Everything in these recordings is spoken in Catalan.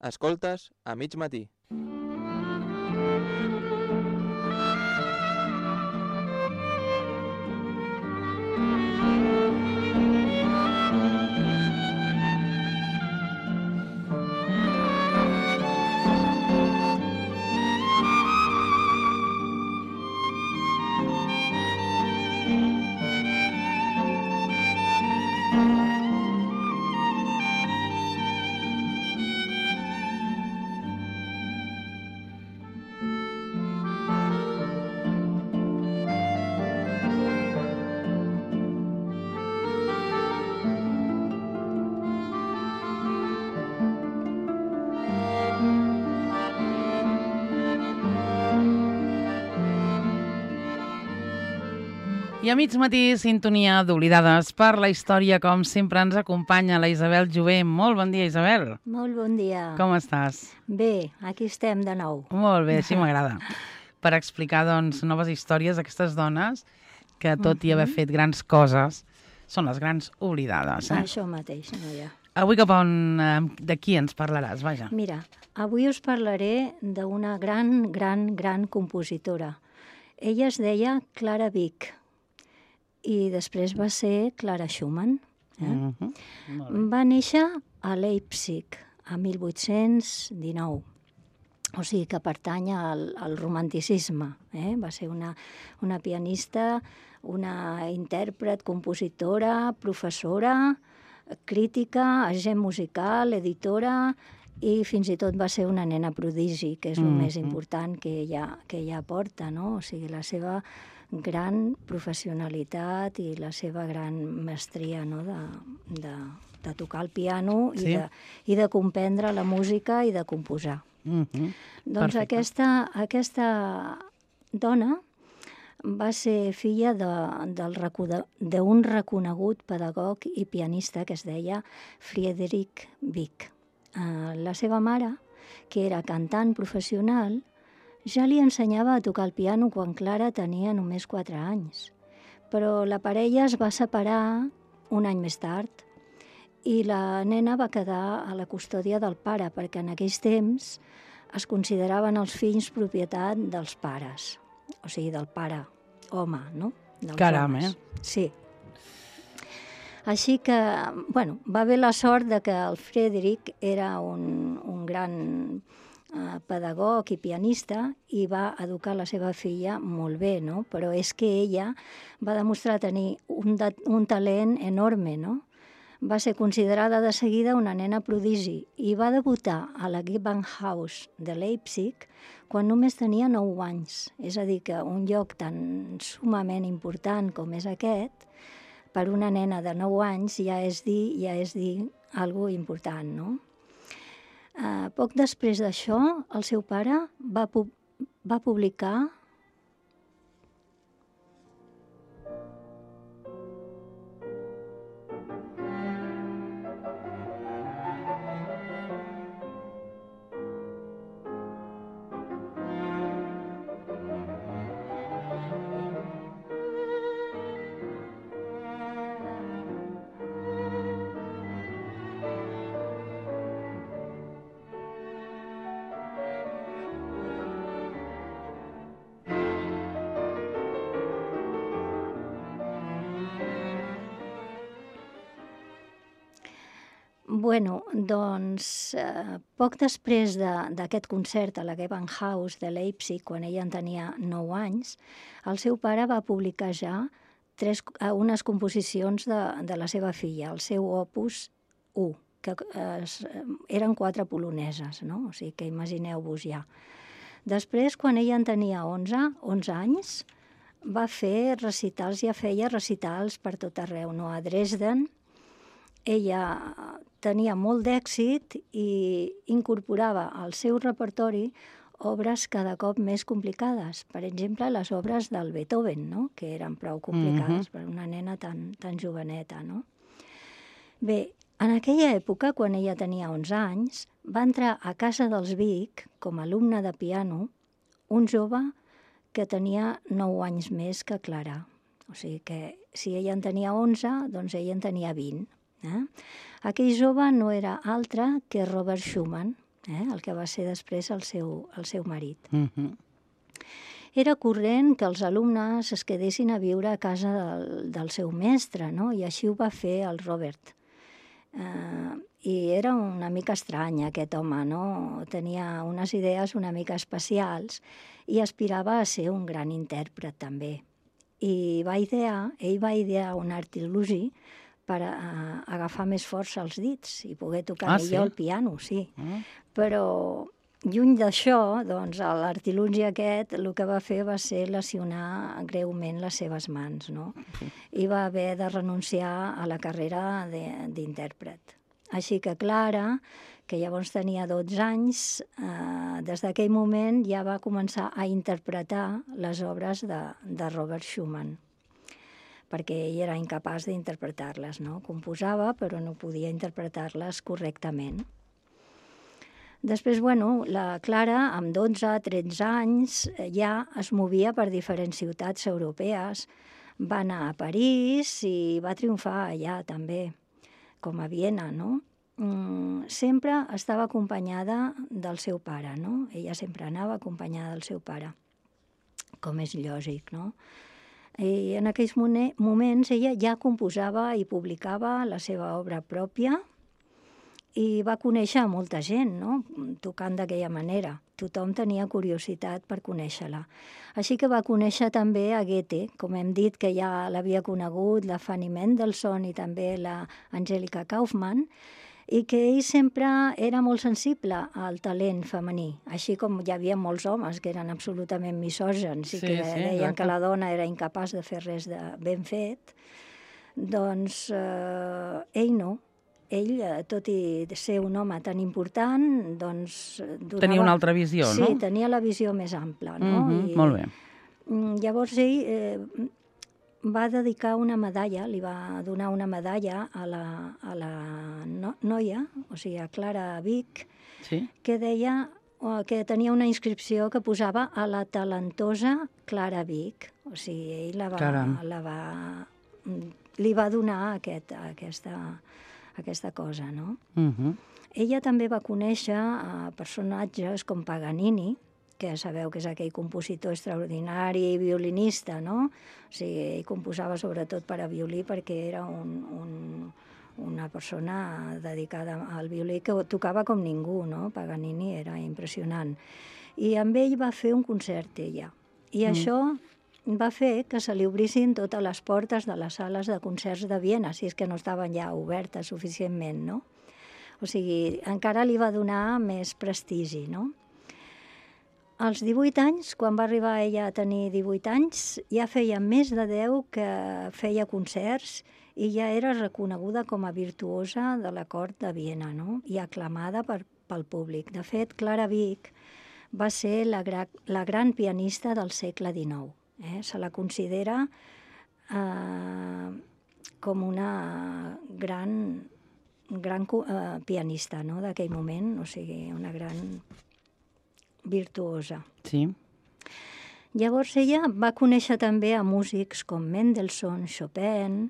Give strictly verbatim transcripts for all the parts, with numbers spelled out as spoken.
Escoltes a mig matí. I a mig matí, sintonia d'Oblidades per la història, com sempre ens acompanya la Isabel Jové. Molt bon dia, Isabel. Molt bon dia. Com estàs? Bé, aquí estem de nou. Molt bé, així m'agrada. Per explicar, doncs, noves històries d'aquestes dones que, tot i haver fet grans coses, són les grans oblidades. Eh? Això mateix, noia. Avui cap on, de qui ens parlaràs, vaja? Mira, avui us parlaré d'una gran, gran, gran compositora. Ella es deia Clara Wieck i després va ser Clara Schumann. Eh? Mm-hmm. Va néixer a Leipzig a mil vuit-cents dinou, o sigui que pertany al, al romanticisme. Eh? Va ser una, una pianista, una intèrpret, compositora, professora, crítica, agent musical, editora, i fins i tot va ser una nena prodigi, que és el mm-hmm. més important que ella, que ella porta, no? O sigui, la seva gran professionalitat i la seva gran mestria, no? de, de, de tocar el piano sí. i, de, i de comprendre la música i de composar. Mm-hmm. Doncs aquesta, aquesta dona va ser filla d'un reconegut pedagog i pianista que es deia Friedrich Wieck. Uh, la seva mare, que era cantant professional, ja li ensenyava a tocar el piano quan Clara tenia només quatre anys. Però la parella es va separar un any més tard i la nena va quedar a la custòdia del pare, perquè en aquells temps es consideraven els fills propietat dels pares, o sigui, del pare home, no? Dels Caram, homes. eh? Sí. Així que, bueno, va haver la sort de que el Friedrich era un, un gran eh, pedagog i pianista i va educar la seva filla molt bé, no? Però és que ella va demostrar tenir un, de, un talent enorme, no? Va ser considerada de seguida una nena prodigi i va debutar a la Gewandhaus de Leipzig quan només tenia nou anys. És a dir, que un lloc tan sumament important com és aquest, per una nena de nou anys ja és dir, ja és dir algo important, no? Uh, poc després d'això, el seu pare va, pu va publicar Bueno, doncs, eh, poc després d'aquest de, concert a la Gewandhaus de Leipzig, quan ella en tenia nou anys, el seu pare va publicar ja tres, unes composicions de, de la seva filla, el seu opus u, que eh, eren quatre poloneses, no? O sigui que imagineu-vos ja. Després, quan ella en tenia onze, onze anys, va fer recitals, ja feia recitals per tot arreu, no? A Dresden. Ella tenia molt d'èxit i incorporava al seu repertori obres cada cop més complicades. Per exemple, les obres del Beethoven, no? Que eren prou complicades mm-hmm. per una nena tan, tan joveneta, no? Bé, en aquella època, quan ella tenia onze anys, va entrar a casa dels Wieck, com a alumne de piano, un jove que tenia nou anys més que Clara. O sigui que si ella en tenia onze, doncs ella en tenia vint. Eh? Aquell jove no era altre que Robert Schumann, eh? El que va ser després el seu, el seu marit. Mhm. Era corrent que els alumnes es quedessin a viure a casa del, del seu mestre, no? I així ho va fer el Robert. Uh, I era una mica estrany aquest home, no? Tenia unes idees una mica especials i aspirava a ser un gran intèrpret també. I va idear, ell va idear un artilugi per a, a agafar més força els dits i poder tocar Ah, millor sí? el piano, sí. Ah. Però lluny d'això, doncs, l'artilugi aquest el que va fer va ser lesionar greument les seves mans, no? I va haver de renunciar a la carrera de- d'intèrpret. Així que Clara, que llavors tenia dotze anys, eh, des d'aquell moment ja va començar a interpretar les obres de, de Robert Schumann, perquè ell era incapaç d'interpretar-les, no? Composava, però no podia interpretar-les correctament. Després, bueno, la Clara, amb dotze, tretze anys, eh, ja es movia per diferents ciutats europees. Va anar a París i va triomfar allà també, com a Viena, no? Mm, sempre estava acompanyada del seu pare, no? Ella sempre anava acompanyada del seu pare, com és lògic, no? I en aquells mone- moments ella ja composava i publicava la seva obra pròpia i va conèixer a molta gent, no? Tocant d'aquella manera. Tothom tenia curiositat per conèixer-la. Així que va conèixer també a Goethe, com hem dit, que ja l'havia conegut, la Fanny Mendelssohn i també la Angelica Kauffmann, i que ell sempre era molt sensible al talent femení, així com hi havia molts homes que eren absolutament misògens i Sí, que sí, deien exacte. que la dona era incapaç de fer res de ben fet. Doncs eh, ell no. Ell, eh, tot i ser un home tan important, doncs... Donava... Tenia una altra visió, sí, no? Sí, tenia la visió més ampla, no? Mhm, I, molt bé. mm, Llavors ell eh, va dedicar una medalla, li va donar una medalla a la, a la no, noia, o sigui, a Clara Wieck, Sí? que deia o que tenia una inscripció que posava a la talentosa Clara Wieck. O sigui, ell la va, Caram. la va, li va donar aquest, aquesta, aquesta cosa, no? Mhm. Ella també va conèixer a personatges com Paganini, que sabeu que és aquell compositor extraordinari i violinista, no? O sigui, ell composava sobretot per a violí perquè era un, un, una persona dedicada al violí que tocava com ningú, no? Paganini era impressionant. I amb ell va fer un concert, ella. I Mm. això va fer que se li obrissin totes les portes de les sales de concerts de Viena, si és que no estaven ja obertes suficientment, no? O sigui, encara li va donar més prestigi, no? Als divuit anys, quan va arribar ella a tenir divuit anys, ja feia més de deu que feia concerts i ja era reconeguda com a virtuosa de la cort de Viena, no? I aclamada per, pel públic. De fet, Clara Wieck va ser la, gra la gran pianista del segle dinou. Eh? Se la considera eh, com una gran, gran eh, pianista, no? D'aquell moment, o sigui, una gran virtuosa. Sí. Llavors ella va conèixer també a músics com Mendelssohn, Chopin,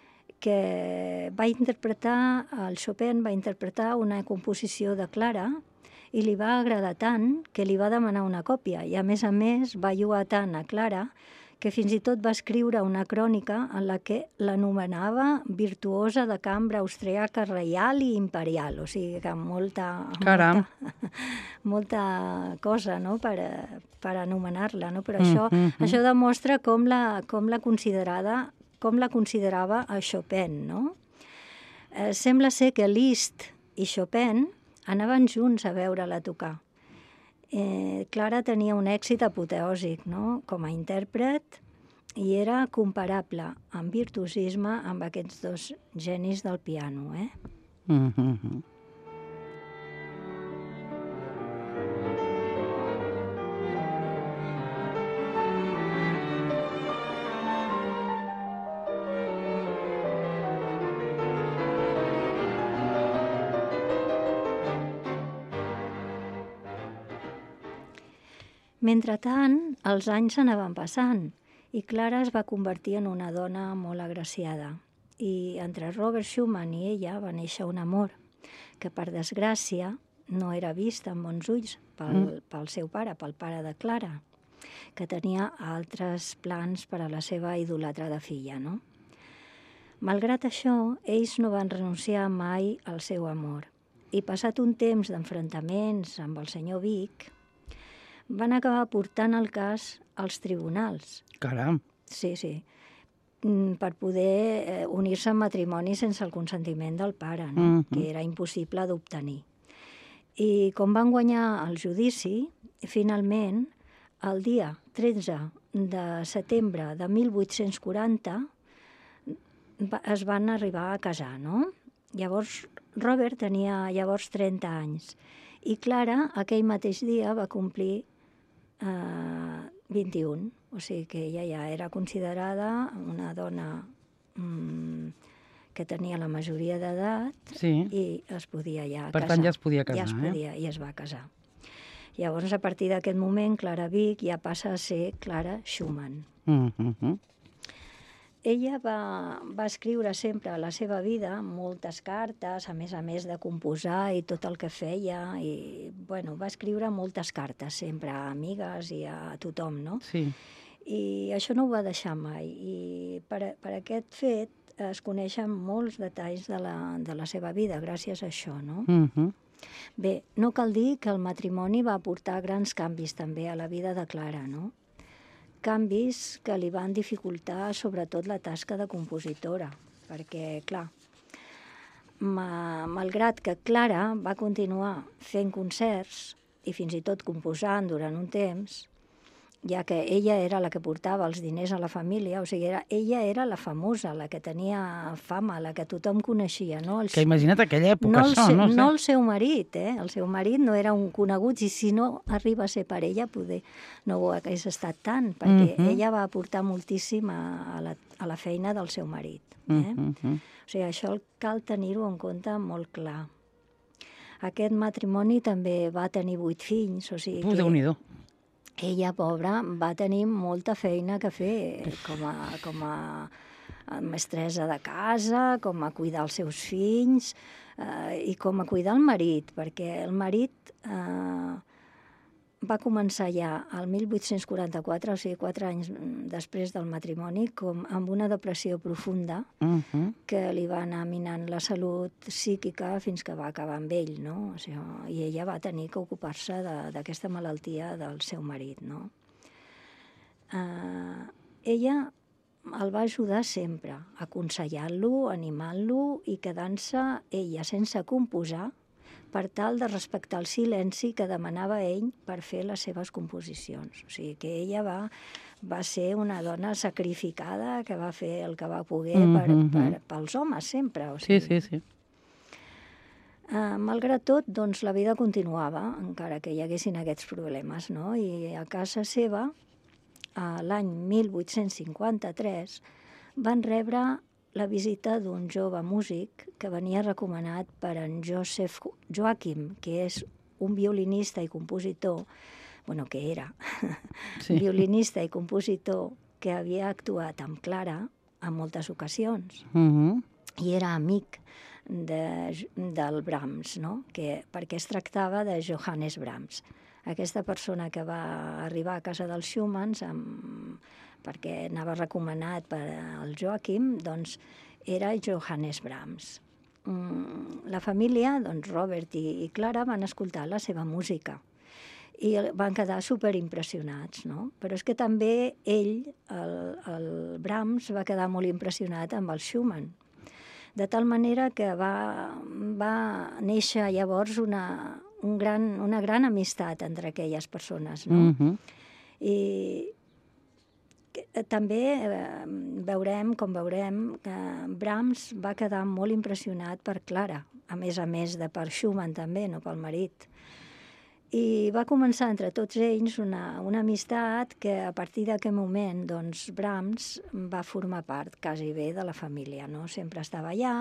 que va interpretar, el Chopin va interpretar una composició de Clara i li va agradar tant que li va demanar una còpia i a més a més va lloar tant a Clara que fins i tot va escriure una crònica en la que l'anomenava virtuosa de cambra austríaca reial i imperial, o sigui que molta, Caram. molta, molta cosa, no?, per, per anomenar-la, no? Però Mm, això, mm, mm. això demostra com la, com la considerada, com la considerava a Chopin, no? Eh, sembla ser que Liszt i Chopin anaven junts a veure-la tocar. Eh, Clara tenia un èxit apoteòsic, no?, com a intèrpret, i era comparable en virtuosisme amb aquests dos genis del piano, eh? Mhm. Mentrestant, els anys anaven passant i Clara es va convertir en una dona molt agraciada. I entre Robert Schumann i ella va néixer un amor que, per desgràcia, no era vist amb bons ulls pel, mm. pel seu pare, pel pare de Clara, que tenia altres plans per a la seva idolatrada filla, no? Malgrat això, ells no van renunciar mai al seu amor. I passat un temps d'enfrontaments amb el senyor Vic, van acabar portant el cas als tribunals. Caram. Sí, sí. Per poder unir-se en matrimoni sense el consentiment del pare, no? Mm-hmm. Que era impossible d'obtenir. I com van guanyar el judici, finalment, el dia tretze de setembre de mil vuit-cents quaranta, es van arribar a casar, no? Llavors, Robert tenia llavors trenta anys i Clara aquell mateix dia va complir eh, vint-i-un, o sigui que ella ja era considerada una dona mm, que tenia la majoria d'edat, sí. I es podia ja per casar. Per tant, ja es podia casar, ja es podia, eh? I es va casar. Llavors, a partir d'aquest moment, Clara Vic ja passa a ser Clara Schumann. Mm-hmm. Ella va, va escriure sempre a la seva vida moltes cartes, a més a més de composar i tot el que feia. I, bueno, va escriure moltes cartes sempre a amigues i a tothom, no? Sí. I això no ho va deixar mai. I per, per aquest fet es coneixen molts detalls de la, de la seva vida gràcies a això, no? Mm-hmm. Bé, no cal dir que el matrimoni va portar grans canvis també a la vida de Clara, no? Canvis que li van dificultar sobretot la tasca de compositora, perquè, clar, ma, malgrat que Clara va continuar fent concerts i fins i tot composant durant un temps, ja que ella era la que portava els diners a la família, o sigui, era, ella era la famosa, la que tenia fama, la que tothom coneixia, no? El, que imagina't aquella època, no això, se, no sé. No el seu marit, eh? El seu marit no era un conegut, i si no arriba a ser per ella, poder no ho hagués estat tant, perquè mm-hmm. ella va aportar moltíssim a, a, la, a la feina del seu marit. Eh? Mm-hmm. O sigui, això cal tenir-ho en compte molt clar. Aquest matrimoni també va tenir vuit fills, o sigui que... Déu-n'hi-do. Ella, pobra, va tenir molta feina que fer com a, com a mestressa de casa, com a cuidar els seus fills eh, i com a cuidar el marit, perquè el marit eh, va començar ja el mil vuit-cents quaranta-quatre, o sigui, quatre anys després del matrimoni, com amb una depressió profunda uh-huh. que li va anar minant la salut psíquica fins que va acabar amb ell, no? O sigui, i ella va tenir que ocupar-se d'aquesta malaltia del seu marit, no? Uh, ella el va ajudar sempre, aconsellant-lo, animant-lo i quedant-se ella sense composar per tal de respectar el silenci que demanava ell per fer les seves composicions. O sigui que ella va, va ser una dona sacrificada que va fer el que va poder per, mm-hmm. per, pels homes sempre. O sigui. Sí, sí, sí. Uh, malgrat tot, doncs, la vida continuava, encara que hi haguessin aquests problemes, no? I a casa seva, uh, l'any mil vuit-cents cinquanta-tres, van rebre la visita d'un jove músic que venia recomanat per en Joseph Joachim, que és un violinista i compositor, bueno, que era, sí. violinista i compositor que havia actuat amb Clara en moltes ocasions. Uh-huh. I era amic de, del Brahms, no? Que, perquè es tractava de Johannes Brahms. Aquesta persona que va arribar a casa dels Schumanns amb perquè anava recomanat per al Joachim, doncs era Johannes Brahms. La família, doncs Robert i Clara, van escoltar la seva música i van quedar superimpressionats, no? Però és que també ell, el, el Brahms, va quedar molt impressionat amb el Schumann, de tal manera que va, va néixer llavors una, un gran, una gran amistat entre aquelles persones, no? Uh-huh. I també eh, veurem, com veurem, que Brahms va quedar molt impressionat per Clara, a més a més de per Schumann també, no pel marit. I va començar entre tots ells una, una amistat que a partir d'aquest moment, doncs, Brahms va formar part quasi bé de la família, no? Sempre estava allà.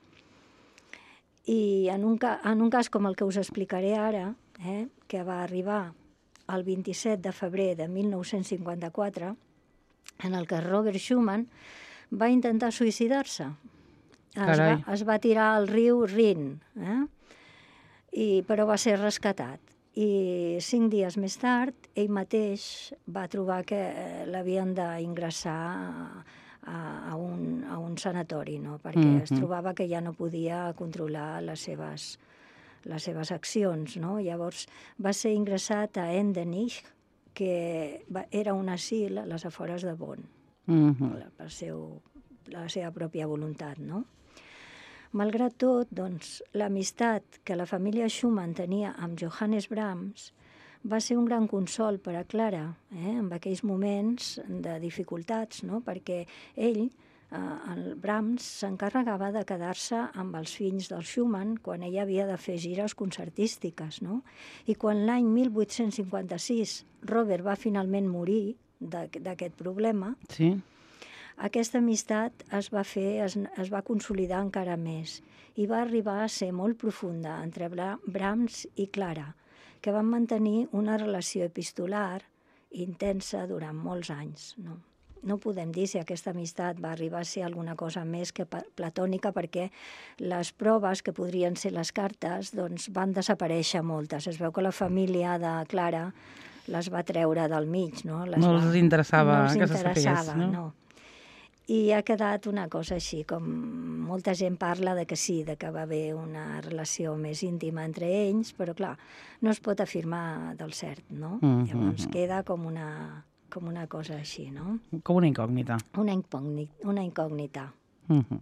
I en un, ca en un cas com el que us explicaré ara, eh, que va arribar el vint-i-set de febrer de mil nou-cents cinquanta-quatre, en el que Robert Schumann va intentar suïcidar-se. Es va, es va tirar al riu Rin. Eh? I, però va ser rescatat. I cinc dies més tard, ell mateix va trobar que l'havien d'ingressar a, a, a, un, a un sanatori, no? Perquè mm -hmm. es trobava que ja no podia controlar les seves, les seves accions, no? Llavors va ser ingressat a Endenich, que va, era un asil a les afores de Bonn, mm -hmm. per seu, la seva pròpia voluntat, no? Malgrat tot, doncs, l'amistat que la família Schumann tenia amb Johannes Brahms va ser un gran consol per a Clara, eh, en aquells moments de dificultats, no? Perquè ell, eh, el Brahms, s'encarregava de quedar-se amb els fills del Schumann quan ella havia de fer gires concertístiques, no? I quan l'any mil vuit-cents cinquanta-sis Robert va finalment morir d'aquest problema, sí. Aquesta amistat es va fer, es, es va consolidar encara més i va arribar a ser molt profunda entre Brahms i Clara, que van mantenir una relació epistolar intensa durant molts anys. No, no podem dir si aquesta amistat va arribar a ser alguna cosa més que platònica, perquè les proves, que podrien ser les cartes, doncs van desaparèixer moltes. Es veu que la família de Clara les va treure del mig. No, les no va, els interessava no els que interessava, se sapigués, no? no. I ha quedat una cosa així, com molta gent parla de que sí, de que va haver una relació més íntima entre ells, però clar, no es pot afirmar del cert, no? Mm-hmm. Llavors queda com una, com una cosa així, no? Com una incògnita. Una incògnita. Una incògnita. Mm-hmm.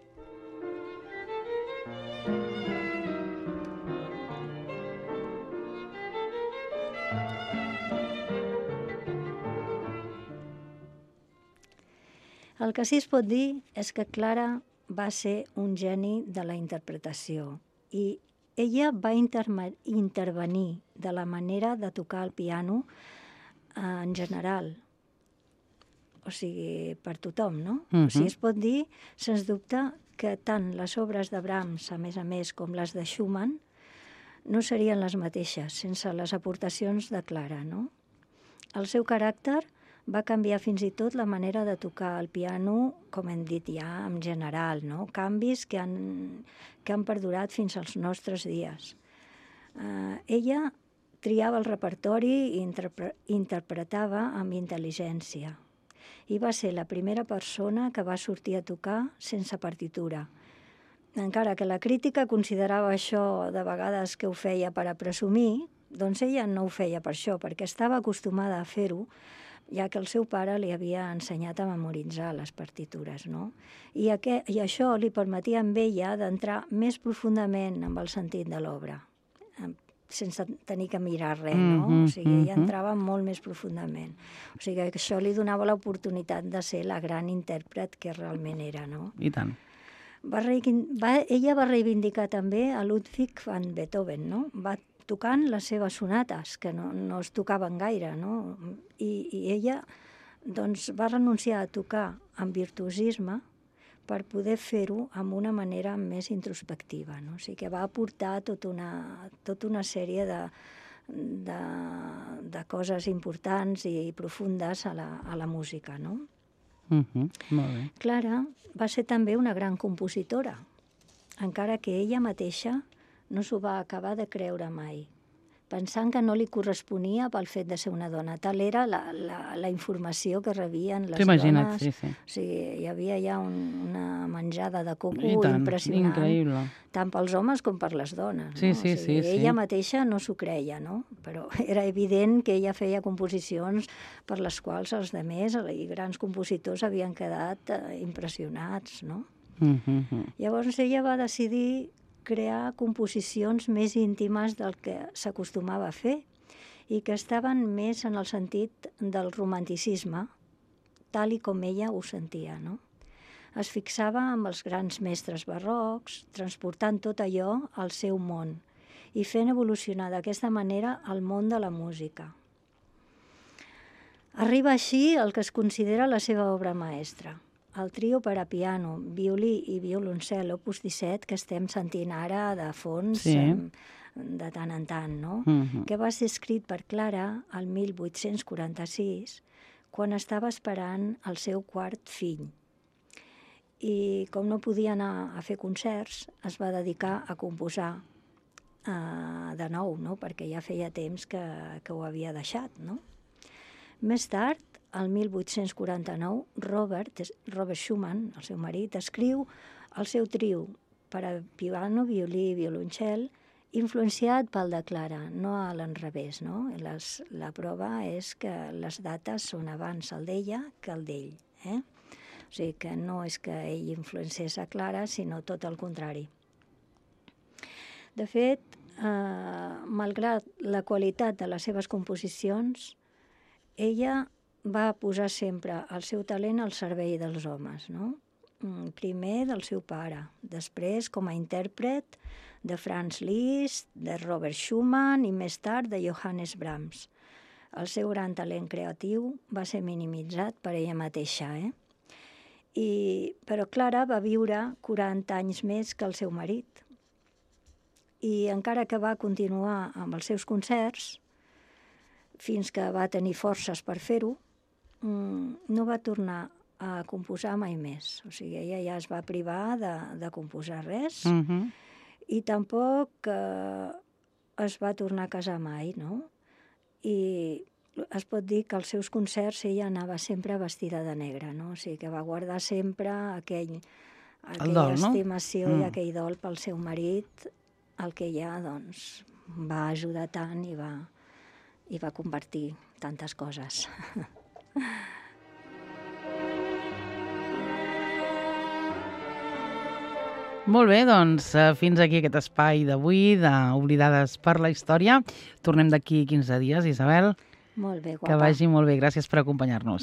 El que sí es pot dir és que Clara va ser un geni de la interpretació i ella va intervenir de la manera de tocar el piano en general, o sigui, per tothom, no? Uh-huh. O sigui, es pot dir, sens dubte, que tant les obres de Brahms, a més a més, com les de Schumann, no serien les mateixes sense les aportacions de Clara, no? El seu caràcter va canviar fins i tot la manera de tocar el piano, com hem dit ja, en general, no? Canvis que han, que han perdurat fins als nostres dies. Uh, ella triava el repertori i interpre interpretava amb intel·ligència. I va ser la primera persona que va sortir a tocar sense partitura. Encara que la crítica considerava això de vegades que ho feia per a presumir, doncs ella no ho feia per això, perquè estava acostumada a fer-ho, ja que el seu pare li havia ensenyat a memoritzar les partitures, no? I, aquest, i això li permetia amb ella d'entrar més profundament amb el sentit de l'obra, sense tenir que mirar res, no? Mm-hmm, o sigui, ella entrava molt més profundament. O sigui, que això li donava l'oportunitat de ser la gran intèrpret que realment era, no? I tant. Va, va, ella va reivindicar també a Ludwig van Beethoven, no? Va tocant les seves sonates, que no, no es tocaven gaire, no? I, i ella doncs, va renunciar a tocar amb virtuosisme per poder fer-ho amb una manera més introspectiva, no? O sigui que va aportar tota una, tota una sèrie de, de, de coses importants i profundes a la, a la música, no? Uh-huh. Molt bé. Clara va ser també una gran compositora, encara que ella mateixa no s'ho va acabar de creure mai, pensant que no li corresponia pel fet de ser una dona. Tal era la, la, la informació que rebien les dones. Sí, sí. O sigui, hi havia ja un, una menjada de coco tant, impressionant, increïble. Tant pels homes com per les dones. Sí, no? sí, o sigui, sí, ella sí. mateixa no s'ho creia, no? Però era evident que ella feia composicions per les quals els demés i grans compositors havien quedat eh, impressionats, no? Uh-huh. Llavors ella va decidir crear composicions més íntimes del que s'acostumava a fer i que estaven més en el sentit del romanticisme, tal i com ella ho sentia, no? Es fixava amb els grans mestres barrocs, transportant tot allò al seu món i fent evolucionar d'aquesta manera el món de la música. Arriba així el que es considera la seva obra maestra, el trio per a piano, violí i violoncel, opus disset, que estem sentint ara de fons, sí. de tant en tant, no? Uh-huh. Que va ser escrit per Clara el mil vuit-cents quaranta-sis, quan estava esperant el seu quart fill. I com no podia anar a fer concerts, es va dedicar a composar uh, de nou, no? Perquè ja feia temps que, que ho havia deixat, no? Més tard, el mil vuit-cents quaranta-nou, Robert, Robert Schumann, el seu marit, escriu el seu trio per a piano, violí i violoncel, influenciat pel de Clara, no a l'enrevés, no? Les, la prova és que les dates són abans el d'ella que el d'ell, eh? O sigui que no és que ell influenciés a Clara, sinó tot el contrari. De fet, eh, malgrat la qualitat de les seves composicions, ella va posar sempre el seu talent al servei dels homes, no? Primer del seu pare, després com a intèrpret de Franz Liszt, de Robert Schumann i més tard de Johannes Brahms. El seu gran talent creatiu va ser minimitzat per ella mateixa, eh? I, però Clara va viure quaranta anys més que el seu marit. I encara que va continuar amb els seus concerts, fins que va tenir forces per fer-ho, no va tornar a composar mai més. O sigui, ella ja es va privar de, de composar res, Uh-huh. i tampoc eh, es va tornar a casar mai, no? I es pot dir que als seus concerts ella anava sempre vestida de negre, no? O sigui, que va guardar sempre aquell, aquella dol, no? estimació Mm. i aquell dol pel seu marit, el que ella, doncs, va ajudar tant i va, i va convertir tantes coses. Molt bé, doncs eh, fins aquí aquest espai d'avui d'Oblidades per la Història. Tornem d'aquí quinze dies, Isabel. Molt bé, guapa. Que vagi molt bé. Gràcies per acompanyar-nos.